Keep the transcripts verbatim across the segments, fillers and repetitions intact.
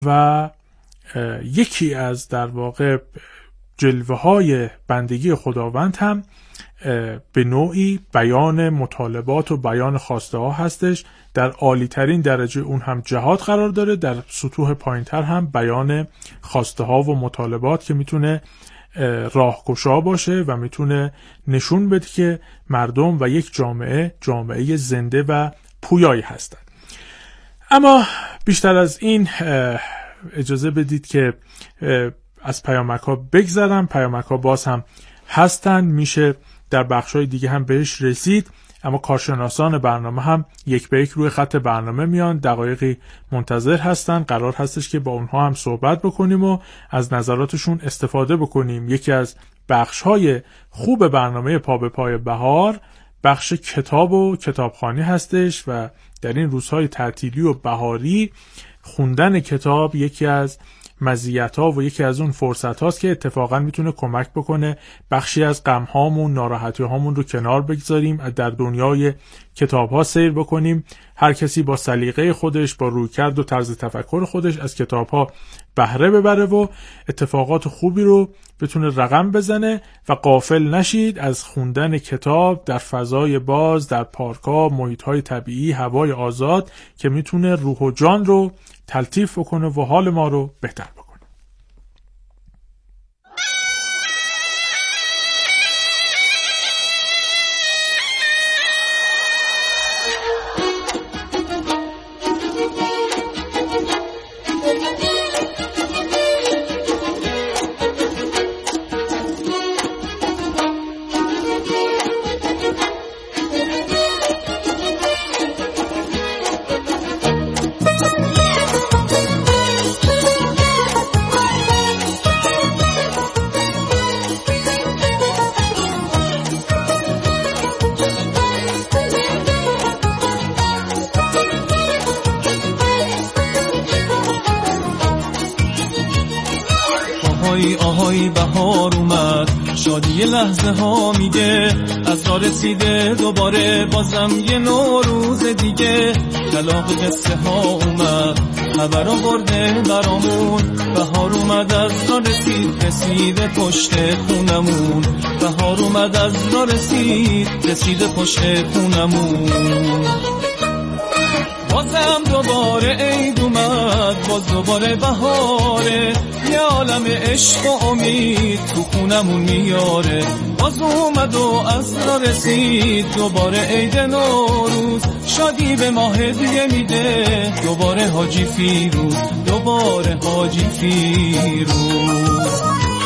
و یکی از در واقع جلوه های بندگی خداوند هم به نوعی بیان مطالبات و بیان خواسته ها هستش. در عالی ترین درجه اون هم جهاد قرار داره، در سطوح پایین تر هم بیان خواسته ها و مطالبات که میتونه راهگشا باشه و میتونه نشون بده که مردم و یک جامعه جامعه زنده و پویایی هستن. اما بیشتر از این اجازه بدید که از پیامک ها بگذرم. پیامک ها باز هم هستن، میشه در بخشای دیگه هم بهش رسید، اما کارشناسان برنامه هم یک به یک روی خط برنامه میان، دقایقی منتظر هستن. قرار هستش که با اونها هم صحبت بکنیم و از نظراتشون استفاده بکنیم. یکی از بخشهای خوب برنامه پا به پای بهار بخش کتاب و کتابخوانی هستش و در این روزهای تعطیلی و بهاری خوندن کتاب یکی از مزیت‌ها و یکی از اون فرصت‌هاست که اتفاقا میتونه کمک بکنه بخشی از غم‌هامون، ناراحتی‌هامون رو کنار بگذاریم، در دنیای کتاب‌ها سیر بکنیم. هر کسی با سلیقه خودش، با رویکرد و طرز تفکر خودش از کتاب‌ها بهره ببره و اتفاقات خوبی رو بتونه رقم بزنه و غافل نشید از خوندن کتاب در فضای باز، در پارک‌ها، محیط‌های طبیعی، هوای آزاد که میتونه روح و جان رو تلطیف بکنه و حال ما رو بهتر بکنه. آهای بهار اومد، شادی لحظه ها میگه از راه رسیده دوباره، بازم یه نوروز دیگه. کلاغ قصه ها اومد، خبر آورده برامون، بهار اومد از راه رسید، رسید پشت خونمون. بهار اومد از راه رسید، رسید پشت خونمون. بازم دوباره عید اومد، باز دوباره بهاره، یه عالم عشق و امید تو خونمون میاره. باز اومد و از راه رسید، دوباره عید نوروز، شادی به ما هدیه میده، دوباره حاجی فیروز، دوباره حاجی فیروز.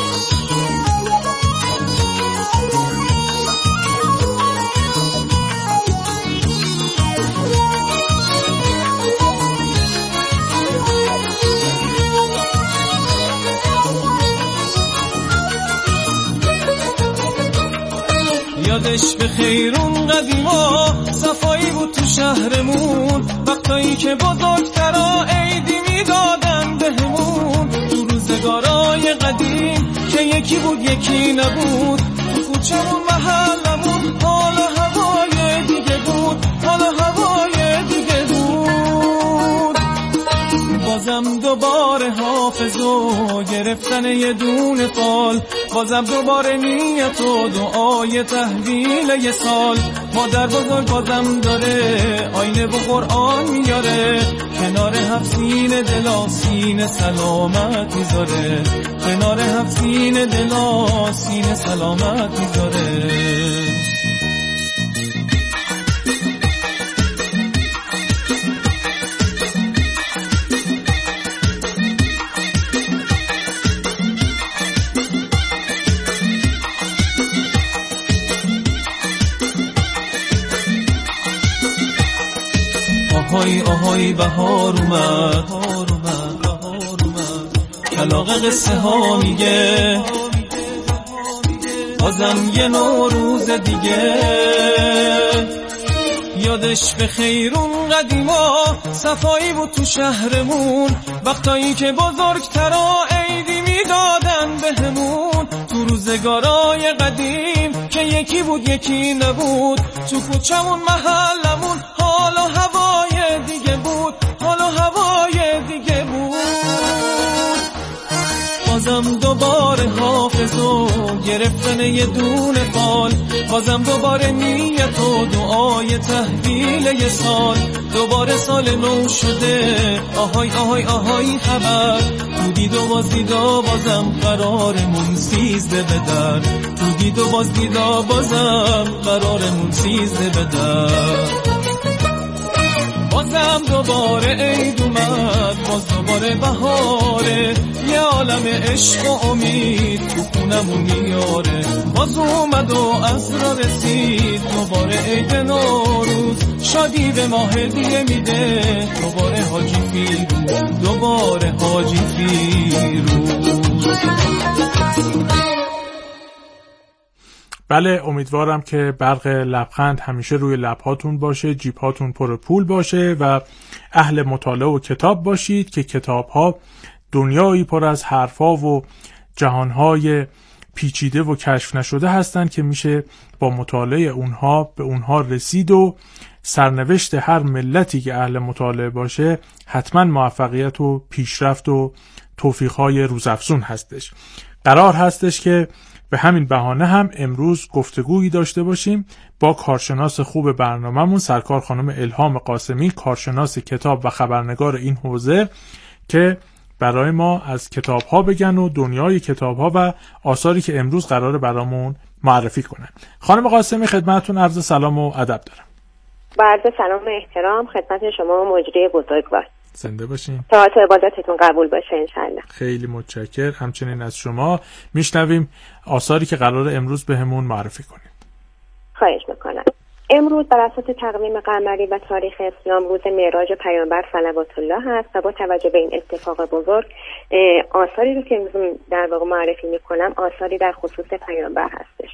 یادش به خیرون قدیما، صفایی بود تو شهرمون، وقتایی که بزرگترا عیدی میدادن بهمون. تو روزگارای قدیم که یکی بود یکی نبود، تو کوچمون محلمون حالا هوای دیگه بود، حالا هوای دیگه بود. بازم دوباره حافظو گرفتن یه دونه فال، بازم دوباره نیت و دعای تحویل یه سال. مادر بزرگ بازم داره آینه و قرآن میاره، کنار هفت سینه دلا سینه سلامت میذاره، کنار هفت سینه دلا سینه سلامت میذاره. آهای آهای بهار اومد، کلاغ قصه ها میگه بازم یه نوروز دیگه. یادش به خیرون قدیما، صفایی بود تو شهرمون، وقتایی که بزرگترا عیدی میدادن بهمون. تو روزگارای قدیم که یکی بود یکی نبود، تو کوچمون محلمون حالا هوای دیگه بود، حالا هوای دیگه بود. بازم دوباره حافظو گرفتن یه دونه فال، بازم دوباره نیت و دعای تحویل یه سال، دوباره سال نو شده آهای آهای آهای خبر، تو دید و باز دیدا بازم قرارمون سیزده بدر، تو دید و باز دیدا بازم قرارمون سیزده بدر. بازم دوباره عید اومد، باز دوباره بهاره، یه عالم عشق و امید تو خونمون میاره، باز اومد و عصر رسید دوباره عید نوروز، شادی به ما هدیه میده دوباره حاجی فیروز، دوباره حاجی فیروز. بله، امیدوارم که برق لبخند همیشه روی لبهاتون باشه، جیبهاتون پر پول باشه و اهل مطالعه و کتاب باشید که کتاب‌ها دنیایی پر از حرفا و جهانهای پیچیده و کشف نشده هستند که میشه با مطالعه اونها به اونها رسید و سرنوشت هر ملتی که اهل مطالعه باشه حتما موفقیت و پیشرفت و توفیق‌های روزافزون هستش. قرار هستش که به همین بهانه هم امروز گفتگویی داشته باشیم با کارشناس خوب برنامه‌مون، سرکار خانم الهام قاسمی، کارشناس کتاب و خبرنگار این حوزه، که برای ما از کتاب‌ها بگن و دنیای کتاب‌ها و آثاری که امروز قراره برامون معرفی کنن. خانم قاسمی، خدمتتون عرض سلام و ادب دارم. با عرض سلام و احترام خدمت شما مجری بزرگوار. زنده باشین. طاعت و عبادتتون قبول باشه انشالله. خیلی متشکر. همچنین از شما میشنویم آثاری که قراره امروز بهمون معرفی کنید. خواهش میکنم. امروز بر اساس تقویم قمری و تاریخ اسلام روز معراج پیامبر صلوات الله هست و با توجه به این اتفاق بزرگ آثاری رو که امروز در واقع معرفی میکنم آثاری در خصوص پیامبر هستش.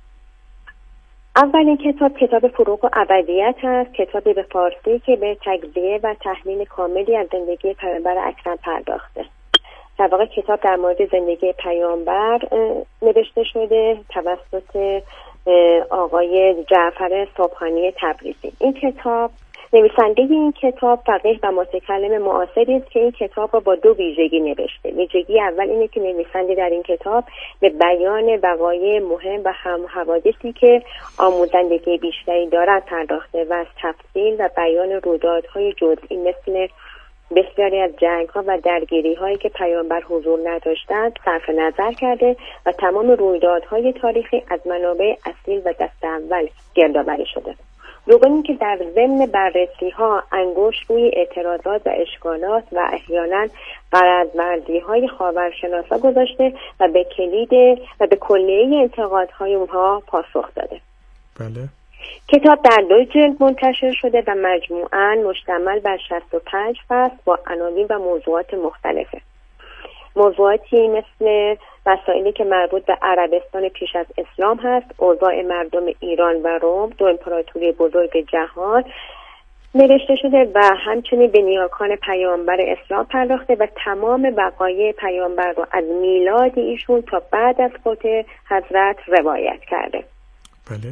اولین کتاب کتاب فروغ و ابدیت هست، کتابی به فارسی که به تجزیه و تحلیل کاملی از زندگی پیامبر اکرم پرداخته. در واقع کتاب در مورد زندگی پیامبر نوشته شده توسط آقای جعفر صبحانی تبریزی. این کتاب نویسنده این کتاب فقیه و متکلم معاصری است که این کتاب را با دو ویژگی نوشته. ویژگی اول اینه که نویسنده در این کتاب به بیان وقایع مهم و هم حوادثی که آموزندگی بیشتری دارد پرداخته و از تفصیل و بیان رویدادهای جزئی مثل بسیاری از جنگ‌ها و درگیری‌هایی که پیامبر حضور نداشتند صرف نظر کرده و تمام رویدادهای تاریخی از منابع اصیل و دست اول گردآوری شده. دومی که در ضمن بررسی‌ها انگشت روی اعتراضات و اشکالات و احیانا غرض‌ورزی‌های خاورشناسا گذاشته و به کلید و به کلیه انتقادهای اونها پاسخ داده. بله. کتاب در دو جلد منتشر شده و مجموعاً مشتمل بر شصت و پنج فصل با عناوین و موضوعات مختلفه. موضوعاتی مثل مسائلی که مربوط به عربستان پیش از اسلام هست، اوضاع مردم ایران و روم، دو امپراتوری بزرگ جهان نوشته شده و همچنین به نیاکان پیامبر اسلام پرداخته و تمام وقایع پیامبر رو از میلاد ایشون تا بعد از فوت حضرت روایت کرده. بله.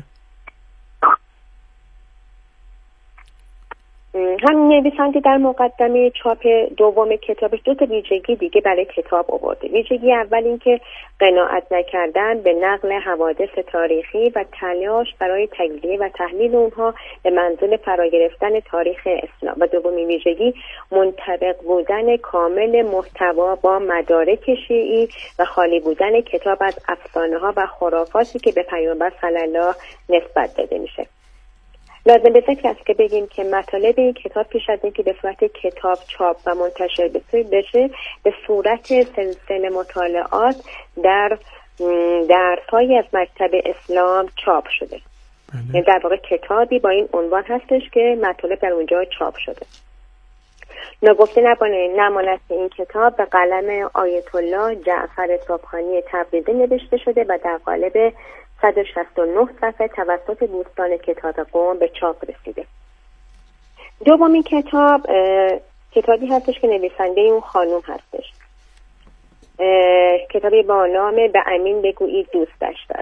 هم نویسنده در مقدمه چاپ دوم کتابش دو تا ویژگی دیگه برای کتاب آورده. ویژگی اول این که قناعت نکردن به نقل حوادث تاریخی و تلاش برای تجزیه و تحلیل اونها به منظور فرا گرفتن تاریخ اسلام و دومین ویژگی منطبق بودن کامل محتوا با مدارک شیعی و خالی بودن کتاب از افسانه ها و خرافاتی که به پیامبر صلی الله نسبت داده میشه. لازم به ذکر است که بگیم که مطالب این کتاب پیش از اینکه به صورت کتاب چاپ و منتشر بشه به صورت سلسله مطالعات در درس‌های از مکتب اسلام چاپ شده. بله. یعنی در واقع کتابی با این عنوان هستش که مطالب در اونجا چاپ شده. نگفته نماند که این کتاب به قلم آیت الله جعفر صبحانی تبریزی نوشته شده و در قالب صد و شصت و نه صفحه توسط دوستان کتاب قم به چاپ رسیده. دومین کتاب کتابی هستش که نویسنده اون خانوم هستش. کتابی با نام به امین بگویید دوستش دارم.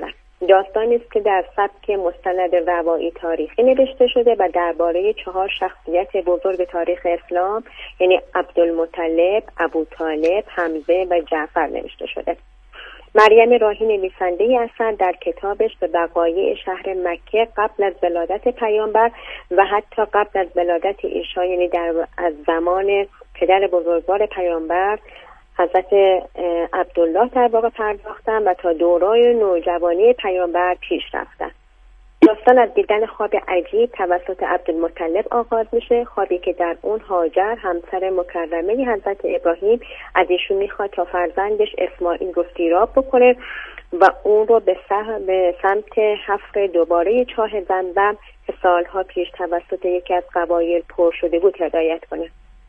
داستانی است که در سبک مستند روایی تاریخی نوشته شده و درباره چهار شخصیت بزرگ تاریخ اسلام یعنی عبدالمطلب، ابوطالب، حمزه و جعفر نوشته شده. مریم راهی نویسنده ای اثر در کتابش به وقایع شهر مکه قبل از ولادت پیامبر و حتی قبل از ولادت ایشا یعنی در از زمان پدر بزرگوار پیامبر حضرت عبدالله در واقع پرداختن و تا دوران نوجوانی پیامبر پیش رفتن. داستان از دیدن خواب عجیب توسط عبدالمطلب آغاز میشه، خوابی که در اون هاجر همسر مکرمه حضرت ابراهیم از ایشون میخواد تا فرزندش اسماعیل رو سیراب بکنه و اون رو به, به سمت حفر دوباره چاه زمزم که سالها پیش توسط یکی از قبایل پر شده بود هدایت کنه.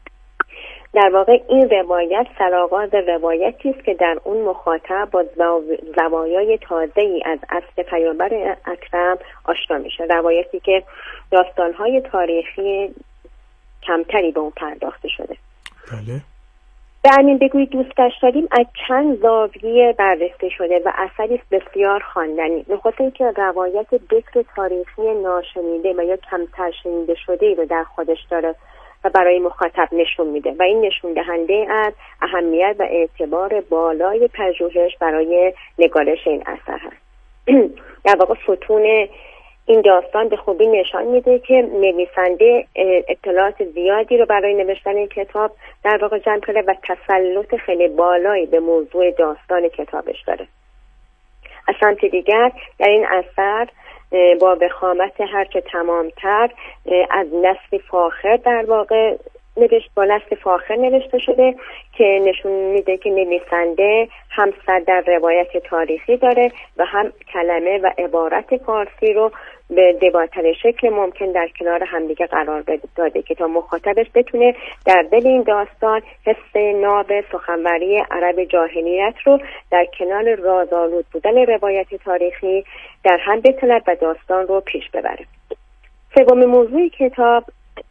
در واقع این روایت سرآغاز روایتی است که در اون مخاطب با زوایای تازه‌ای از اصل پیامبر اکرم آشنا میشه، روایتی که داستان‌های تاریخی کمتری به اون پرداخته شده. بله. به همین بگویید دوست داشتیم از چند زاویه بررسی شده و اثری بسیار خواندنی. نخست اینکه روایت ذکر تاریخی ناشنیده و یا کمتر شنیده شده رو در خودش داره و برای مخاطب نشون میده و این نشون دهنده از اهمیت و اعتبار بالای پژوهش برای نگارش این اثر هست. در واقع ستون این داستان به خوبی نشان میده که نویسنده اطلاعات زیادی رو برای نوشتن این کتاب در واقع جمع کرده و تسلط خیلی بالایی به موضوع داستان کتابش داره. از سمت دیگر در این اثر با وخامت هرچه تمامتر از نسل فاخر در واقع نوشت با نسل فاخر نوشته شده که نشون میده که نویسنده هم صد در روایت تاریخی داره و هم کلمه و عبارت فارسی رو به زیباترین شکل ممکن در کنار همدیگه قرار داده که تا مخاطبش بتونه در دل این داستان حس ناب سخنوری عرب جاهلیت رو در کنار رازآلود بودن روایت تاریخی در هم بتواند و داستان رو پیش ببره. سومین موضوع کتاب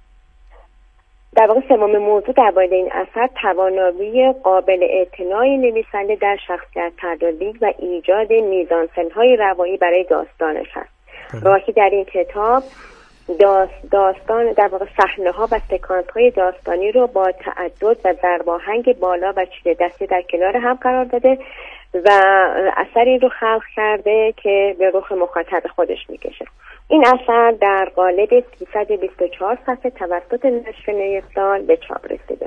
در واقع سومین موضوع درباره این اثر توانایی قابل اعتنای نویسنده در شخصیت پردازی و ایجاد میزانسن‌های روایی برای داستانش است. راهی در این کتاب داستان در واقع صحنه‌ها و سکانس‌های داستانی رو با تعدد و ضرباهنگ بالا و چیره دستی در کنار هم قرار داده و اثری رو خلق کرده که به رخ مخاطب خودش میکشه. این اثر در قالب سیصد و بیست و چهار صفحه توسط نشر نیستان به چاپ رسیده.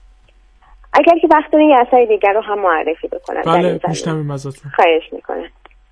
اگر که وقت دارین یه اثر دیگر رو هم معرفی بکنم. بله میشنویم ازتون. خواهش میکنم.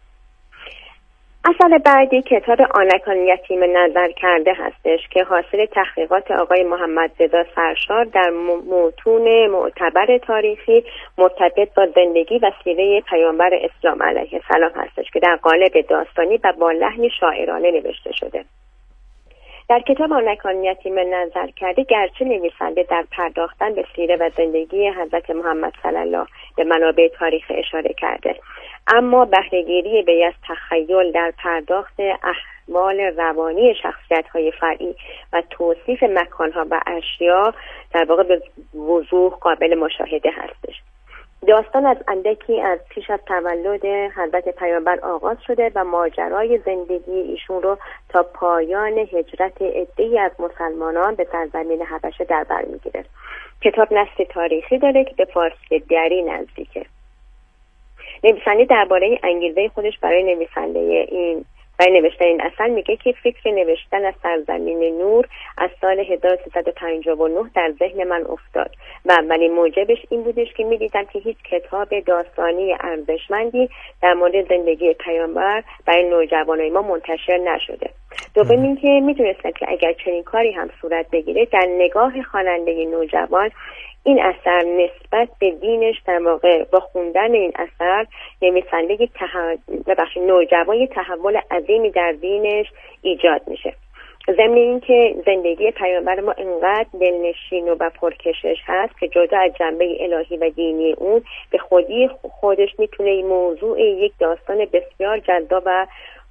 اثر بعدی کتاب آنکان یتیم نظر کرده هستش که حاصل تحقیقات آقای محمد رضا سرشار در متون معتبر تاریخی مرتبط با زندگی و سیره پیامبر اسلام علیه السلام هستش که در قالب داستانی و با لحنی شاعرانه نوشته شده. در کتاب آنکان یتیم نظر کرده گرچه نویسنده در پرداختن به سیره و زندگی حضرت محمد صلی الله به منابع تاریخ اشاره کرده، اما بهره‌گیری به از تخیل در پرداخت احوال روانی شخصیت‌های فرعی و توصیف مکان‌ها و اشیا در واقع به وضوح قابل مشاهده هستش. داستان از اندکی از پیش از تولد حضرت پیامبر آغاز شده و ماجرای زندگی ایشون رو تا پایان هجرت عده‌ای از مسلمانان به سرزمین حبشه در بر می‌گیره. کتاب نص تاریخی داره که به فارسی دری نزدیکه. نویسنده درباره انگیزه خودش برای نویسنده این برای نوشتن این اثر میگه که فکر نوشتن از سرزمین نور از سال هزار و سیصد و پنجاه و نه در ذهن من افتاد و اولین موجبش این بودش که میدیدم که هیچ کتاب داستانی ارزشمندی در مورد زندگی پیامبر برای نوجوانای ما منتشر نشده. دوم اینکه میدونستم که اگر چنین کاری هم صورت بگیره در نگاه خواننده نوجوان این اثر نسبت به دینش در واقع با خوندن این اثر نویسنده ببخشید نوجوان تحول عظیمی در دینش ایجاد میشه. ضمن اینکه زندگی پیامبر ما انقدر دلنشین و پرکشش هست که جدا از جنبه الهی و دینی اون به خودی خودش میتونه این موضوع یک داستان بسیار جذاب و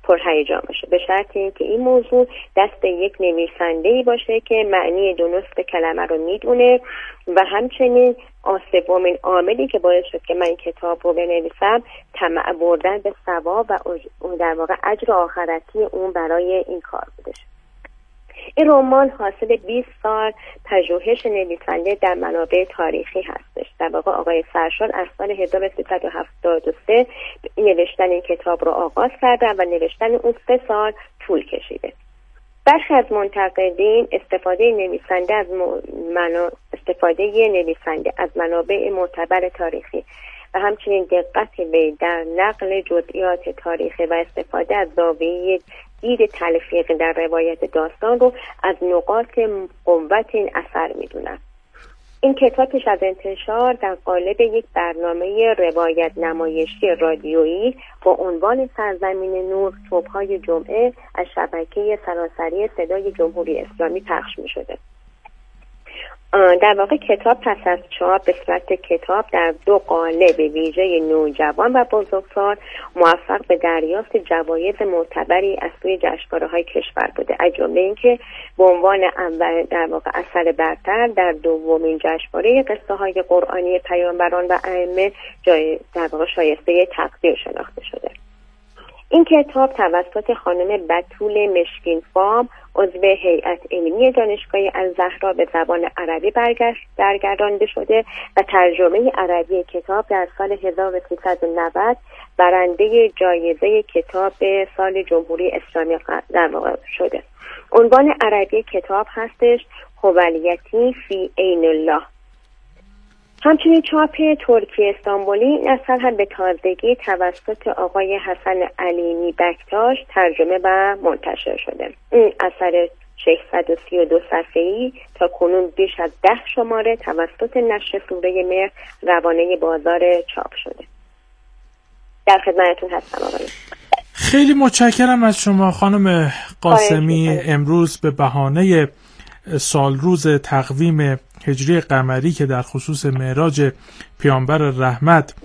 پرهیجان باشه، به شرط اینکه این موضوع دست یک نویسنده‌ای باشه که معنی درست کلمه رو میدونه و همچنین سومین عاملی که باعث شد که من این کتاب رو بنویسم طمع بردن به ثواب و در واقع اجر آخرتی اون برای این کار بودش. این رمان حاصل بیست سال پژوهش نویسنده در منابع تاریخی هستش. در واقع آقای سرشار از سال هزار و سیصد و هفتاد و سه نوشتن این کتاب رو آغاز کردن و نوشتن اون سه سال طول کشیده. برخی از منتقدین استفاده نویسنده از منا... استفاده نویسنده از منابع معتبر تاریخی و همچنین دقت وی در نقل جزئیات تاریخی و استفاده از زاویه دید تلفیق در روایت داستان رو از نقاط قوت این اثر میدونن. این کتاب پیش از انتشار در قالب یک برنامه روایت نمایشی رادیویی با عنوان سرزمین نور صبح‌های جمعه از شبکه سراسری صدای جمهوری اسلامی پخش می شده. در واقع کتاب پس از چاپ به صورت کتاب در دو قالب ویژه نوجوان و بزرگسال موفق به دریافت جوایز معتبری از سوی جشنواره‌های کشور بوده، از جمله اینکه به عنوان اول در واقع اثر برتر در دومین جشنواره قصه های قرآنی پیامبران و ائمه جای در واقع شایسته تقدیر شناخته شده. این کتاب توسط خانم بتول مشکین فام عضو هیئت علمی دانشگاه الزهرا به زبان عربی برگردانده شده و ترجمه عربی کتاب در سال هزار و سیصد و نود برنده جایزه کتاب سال جمهوری اسلامی در واقع شده. عنوان عربی کتاب هستش هویتی فی عین الله. همچنین چاپ ترکی استانبولی این اثر هم به تازگی توسط آقای حسن علیمی بکتاش ترجمه و منتشر شده. این اثر ششصد و سی و دو صفحه‌ای تا کنون بیش از ده شماره توسط نشر سوره مهر روانه بازار چاپ شده. در خدمتتون هستم آقای. خیلی متشکرم از شما خانم قاسمی. امروز به بهانه سال روز تقویم هجری قمری که در خصوص معراج پیامبر رحمت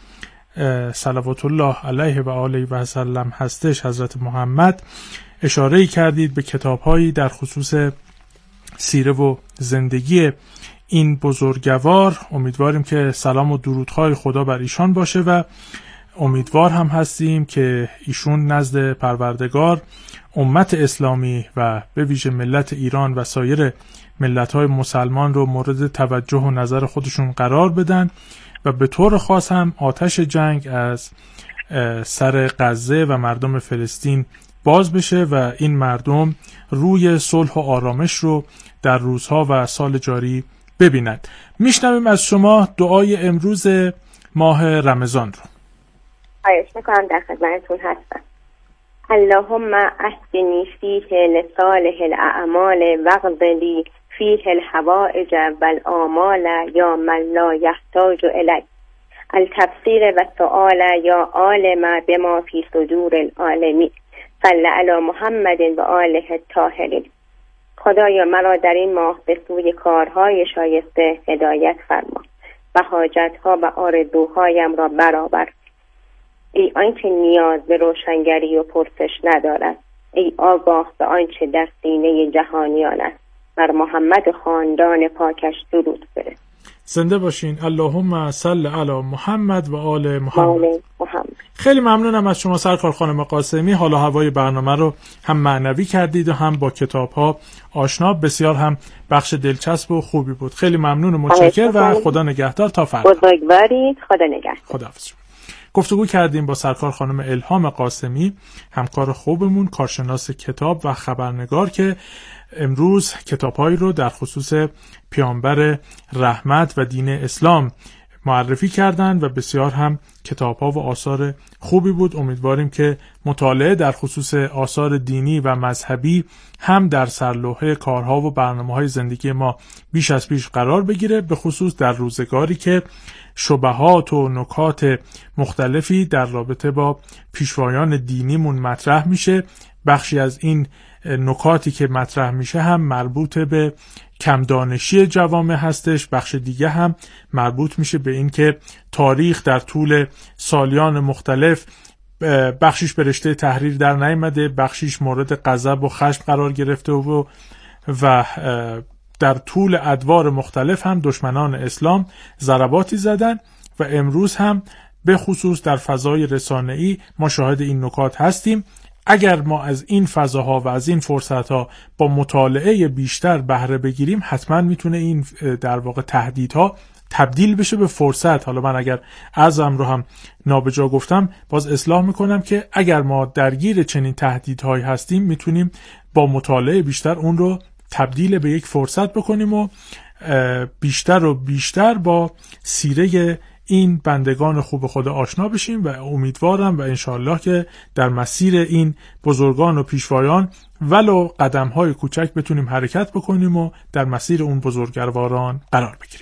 صلوات الله علیه و آله و سلم هستش، حضرت محمد، اشاره کردید به کتاب‌هایی در خصوص سیره و زندگی این بزرگوار. امیدواریم که سلام و درودهای خدا بر ایشان باشه و امیدوار هم هستیم که ایشون نزد پروردگار امت اسلامی و به ویژه ملت ایران و سایر ملت‌های مسلمان رو مورد توجه و نظر خودشون قرار بدن و به طور خاص هم آتش جنگ از سر غزه و مردم فلسطین باز بشه و این مردم روی صلح و آرامش رو در روزها و سال جاری ببینند. میشنویم از شما دعای امروز ماه رمضان رو. خواهش میکنم، در خدمتتون هستم. اللهم اهدنی فیه لصالح الاعمال واقض فیه الحوائج والآمال یا من لا یحتاج الی التفسیر و السؤال یا عالم بما فی صدور العالمین صلی علی محمد و آله الطاهرین. خدایا مرا در این ماه به سوی کارهای شایسته هدایت فرما و حاجتها و آرزوهایم را برآور. ای آنچه نیاز به روشنگری و پرسش ندارد، ای آگاه به آنچه در سینه جهانیان است، بر محمد و خاندان پاکش درود فرست. زنده باشین. اللهم صل علی محمد و آل محمد. محمد. خیلی ممنونم از شما سرکار خانم قاسمی. حال و هوای برنامه رو هم معنوی کردید و هم با کتاب ها آشنا. بسیار هم بخش دلچسب و خوبی بود. خیلی ممنون و متشکر و خدا نگهدار تا فردا. بزرگوارید. خدا نگهدار. خداحافظ. گفتگو کردیم با سرکار خانم الهام قاسمی، همکار خوبمون، کارشناس کتاب و خبرنگار، که امروز کتاب‌هایی رو در خصوص پیامبر رحمت و دین اسلام معرفی کردند و بسیار هم کتاب‌ها و آثار خوبی بود. امیدواریم که مطالعه در خصوص آثار دینی و مذهبی هم در سرلوحه کارها و برنامه‌های زندگی ما بیش از پیش قرار بگیره، به خصوص در روزگاری که شبهات و نکات مختلفی در رابطه با پیشوایان دینیمون مطرح میشه. بخشی از این نکاتی که مطرح میشه هم مربوط به کمدانشی جوامع هستش، بخش دیگه هم مربوط میشه به این که تاریخ در طول سالیان مختلف بخشیش به رشته تحریر در نیامده، بخشیش مورد غضب و خشم قرار گرفته و و در طول ادوار مختلف هم دشمنان اسلام ضرباتی زدن و امروز هم به خصوص در فضای رسانه‌ای ما شاهد این نکات هستیم. اگر ما از این فضاها و از این فرصتها با مطالعه بیشتر بهره بگیریم، حتما میتونه این در واقع تهدیدها تبدیل بشه به فرصت. حالا من اگر عزم رو هم نابجا گفتم، باز اصلاح میکنم که اگر ما درگیر چنین تهدیدهایی هستیم، میتونیم با مطالعه بیشتر اون رو تبدیل به یک فرصت بکنیم و بیشتر و بیشتر با سیره این بندگان خوب خدا آشنا بشیم و امیدوارم و انشالله که در مسیر این بزرگان و پیشوایان ولو قدم‌های کوچک بتونیم حرکت بکنیم و در مسیر اون بزرگواران قرار بگیریم.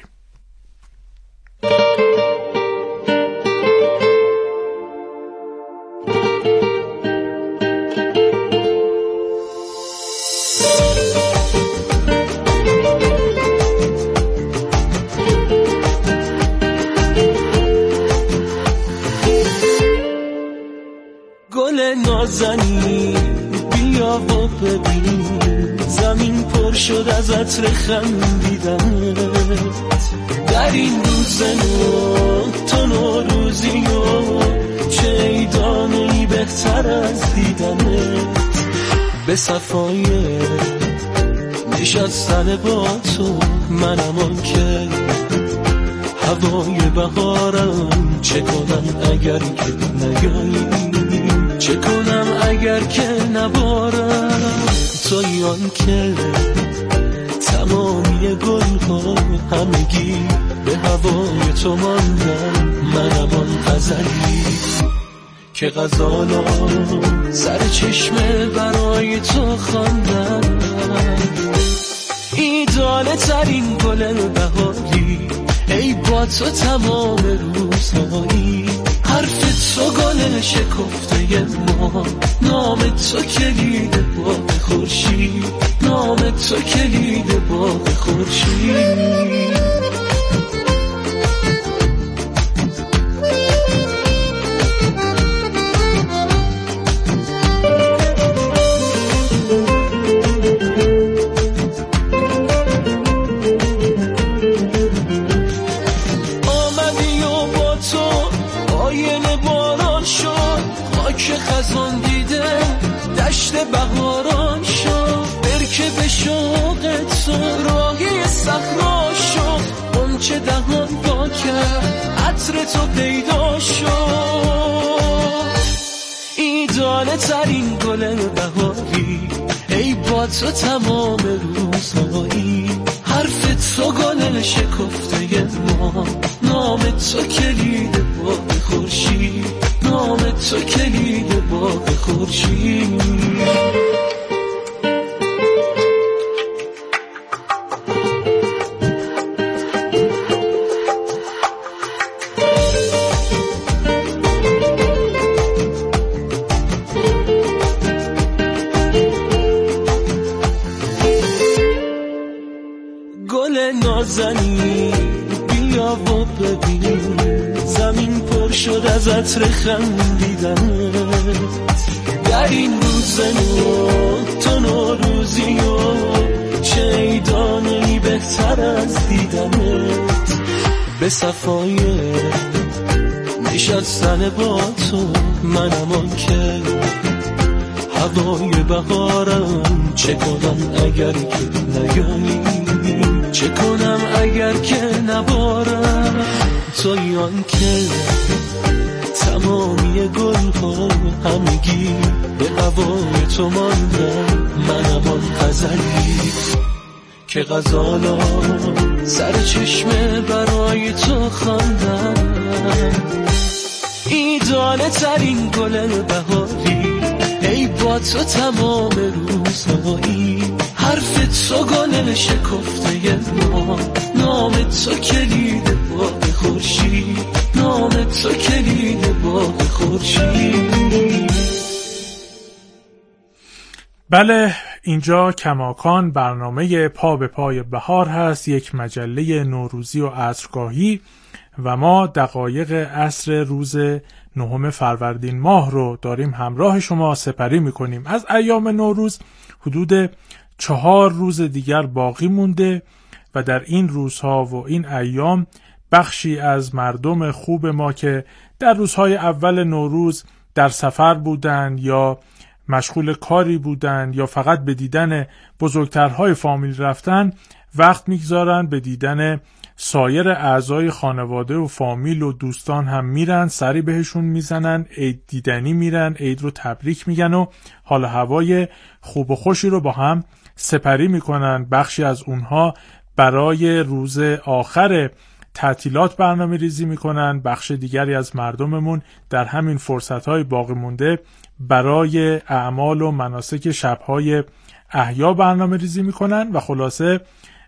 گل نازنی بیا و ببین، زمین پر شد از عطر خندیدنت. در این روز نو تو نوروزی و چه ایدانه‌ای بهتر از دیدنت. به صفای نشستن با تو منم آن که هوای بهارم، چه کنم اگر که نیایی، چه کنم اگر که نبارم. تویی آن که تمامی گل ها همگی به هوای تو ماندن. منم آن غزلی که غزالا سر چشمه برای تو خواندن. ایدانه ترین گل بهاری، ای با تو تمام روزهایی. حرف تو گل شکفته ما، نام تو کلید باغ خورشید، نام تو کلید باغ خورشید. خزان دیده دشت بهاران شد، برکه به شوق تو راهی صحرا شد. غنچه دهان با کرد عطر تو پیدا شد. ایدانه ترین گل بهاری، ای با تو تمام روزهایی. حرف تو گل شکفته ما، نام تو کلید باغ خورشید، نام تو کلید باغ خورشید. گل نازنی بیا و ببین، زمین پر شد از عطر خندیدنت. در این روز نو تو نوروزی و چه ایدانه‌ای بهتر از دیدنت. به صفای نشستن با تو منم آن که هوای بهارم. چه کنم اگر که نیایی، چه کنم اگر که نبارم. تویی آن که تمامی گل ها همگی به هوای تو ماندن. منم آن غزلی که غزالا سر چشمه برای تو خواندن. ایدانه ترین گل بهاری، ای با تو تمام روزهایی. حرف تو گل شکفته ما، نام تو کلید باغ خورشید، نام تو کلید باغ خورشید. بله، اینجا کماکان برنامه پا به پای بهار هست، یک مجله نوروزی و عصرگاهی و ما دقایق عصر روز نهم فروردین ماه رو داریم همراه شما سپری میکنیم. از ایام نوروز حدود چهار روز دیگر باقی مونده و در این روزها و این ایام بخشی از مردم خوب ما که در روزهای اول نوروز در سفر بودند یا مشغول کاری بودند یا فقط به دیدن بزرگترهای فامیل رفتن، وقت میگذارن به دیدن سایر اعضای خانواده و فامیل و دوستان هم میرن، سری بهشون میزنن، عید دیدنی میرن، عید رو تبریک میگن و حال هوای خوب و خوشی رو با هم سپری میکنن. بخشی از اونها برای روز آخر تعطیلات برنامه ریزی میکنن، بخش دیگری از مردممون در همین فرصتهای باقی مونده برای اعمال و مناسک شبهای احیا برنامه ریزی میکنن و خلاصه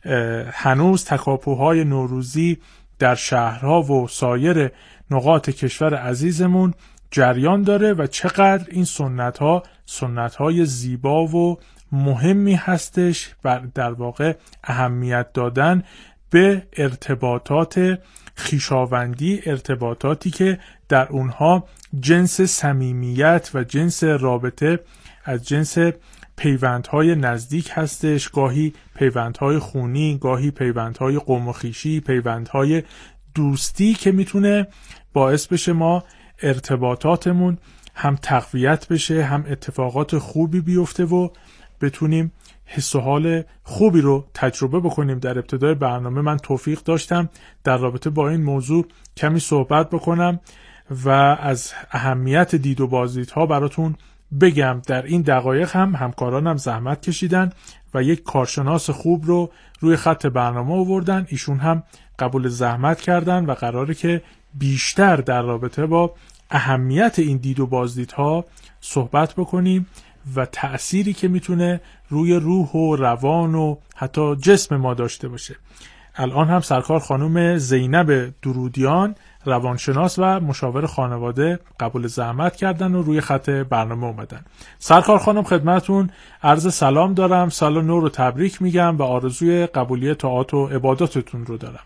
هنوز تکاپوهای نوروزی در شهرها و سایر نقاط کشور عزیزمون جریان داره و چقدر این سنت‌ها سنت‌های زیبا و مهمی هستش بر در واقع اهمیت دادن به ارتباطات خویشاوندی، ارتباطاتی که در اونها جنس صمیمیت و جنس رابطه از جنس پیوندهای نزدیک هستش، گاهی پیوندهای خونی، گاهی پیوندهای قوم و خویشی، پیوندهای دوستی که میتونه باعث بشه ما ارتباطاتمون هم تقویت بشه، هم اتفاقات خوبی بیفته و بتونیم حس و حال خوبی رو تجربه بکنیم. در ابتدای برنامه من توفیق داشتم در رابطه با این موضوع کمی صحبت بکنم و از اهمیت دید و بازدیدها براتون بگم. در این دقایق هم همکارانم زحمت کشیدن و یک کارشناس خوب رو روی خط برنامه آوردن. ایشون هم قبول زحمت کردن و قراره که بیشتر در رابطه با اهمیت این دید و بازدیدها صحبت بکنیم و تأثیری که میتونه روی روح و روان و حتی جسم ما داشته باشه. الان هم سرکار خانم زینب درودیان روانشناس و مشاور خانواده قبول زحمت کردن و روی خط برنامه اومدن. سرکار خانم خدمتون عرض سلام دارم، سال نو رو تبریک میگم و آرزوی قبولی طاعات و عباداتتون رو دارم.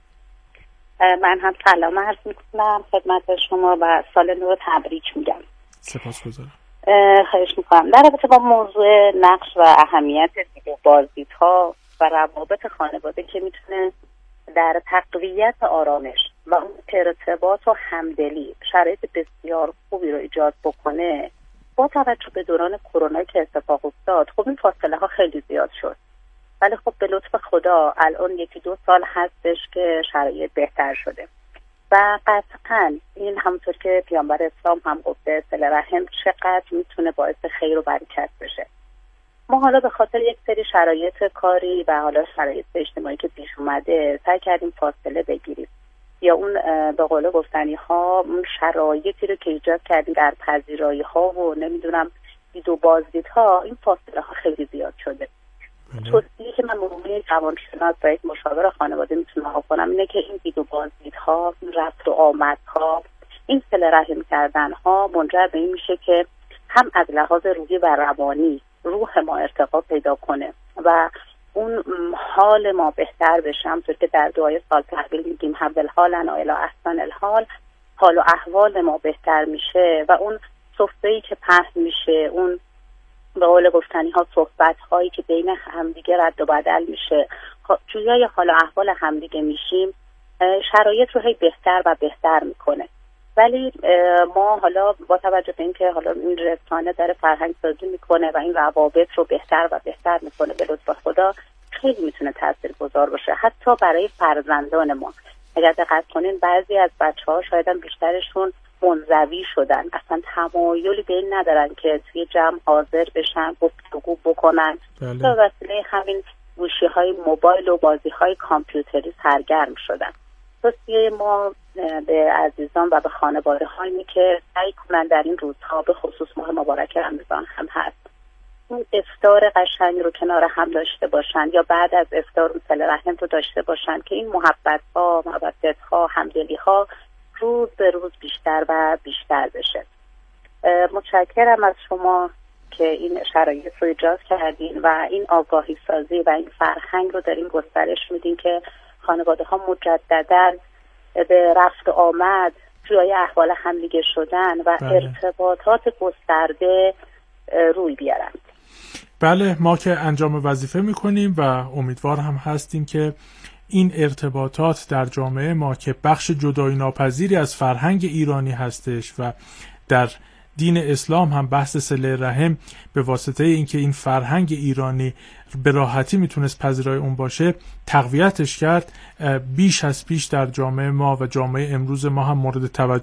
من هم سلام عرض میکنم خدمت شما و سال نو رو تبریک میگم. سپاسگزارم. خواهش میکنم. در رابطه با موضوع نقش و اهمیت دید و بازدیدها و روابط خانواده که میتونه در تقویت آرامش و اون ارتباط و همدلی شرایط بسیار خوبی رو ایجاد بکنه، با توجه به دوران کرونا که اتفاق افتاد، خب این فاصله ها خیلی زیاد شد، ولی خب به لطف خدا الان یکی دو سال هستش که شرایط بهتر شده و قطعا این همونطور که پیامبر اسلام هم گفته صله رحم چقدر میتونه باعث خیر و برکت بشه. ما حالا به خاطر یک سری شرایط کاری و حالا شرایط اجتماعی که پیش اومده سعی کردیم فاصله بگیریم، یا اون به قول گفتنی ها اون شرایطی رو که ایجاد کردیم در پذیرایی ها و نمیدونم دید و بازدیدها، این فاصله ها خیلی زیاد شده. توصیه‌ای که من به روانشناس و یک مشاور خانواده میتونم بکنم اینه که این دید و بازدیدها، رفت و آمدها، این صله رحم کردنها منجر به این میشه که هم از لحاظ روحی و روانی روح ما ارتقا پیدا کنه و اون حال ما بهتر بشه. همونطور که در دعای سال تحویل میگیم حول حالنا الی احسن الحال، حال و احوال ما بهتر میشه و اون صحبتایی که پهن میشه، اون به قول گفتنی ها صحبت هایی که بین همدیگه رد و بدل میشه، جویای حال و احوال همدیگه میشیم، شرایط رو هی بهتر و بهتر میکنه. ولی ما حالا با توجه به اینکه حالا این رسانه داره فرهنگ سازی میکنه و این روابط رو بهتر و بهتر میکنه، به لطف خدا خیلی میتونه تاثیرگذار باشه حتی برای فرزندان ما. اگر دقت کنین بعضی از بچه‌ها شاید هم بیشترشون منزوی شدن، اصلا تمایلی به این ندارن که توی جمع حاضر بشن، گفتگو بکنن، به وسیله همین گوشی‌های موبایل و بازی‌های کامپیوتری سرگرم شدن. توصیه ما به عزیزان و به خانواده هایی که سعی کنن در این روزها به خصوص ماه مبارک رمضان هم هست اون افطار قشنگ رو کنار هم داشته باشن یا بعد از افطار اون صله رحم رو داشته باشن که این محبت ها، مودت ها، همدلی ها روز به روز بیشتر و بیشتر بشه. متشکرم از شما که این شرایط رو ایجاد کردین و این آگاهی سازی و این فرهنگ رو دارین گسترش میدین که خانواده ها مجددا به رفت آمد، جای احوال همدیگه شدن و بله. ارتباطات گسترده روی بیارند. بله، ما که انجام وظیفه میکنیم و امیدوار هم هستیم که این ارتباطات در جامعه ما که بخش جدایی ناپذیری از فرهنگ ایرانی هستش و در دین اسلام هم بحث صله رحم به واسطه اینکه این فرهنگ ایرانی به راحتی میتونست پذیرای اون باشه تقویتش کرد، بیش از پیش در جامعه ما و جامعه امروز ما هم مورد توجه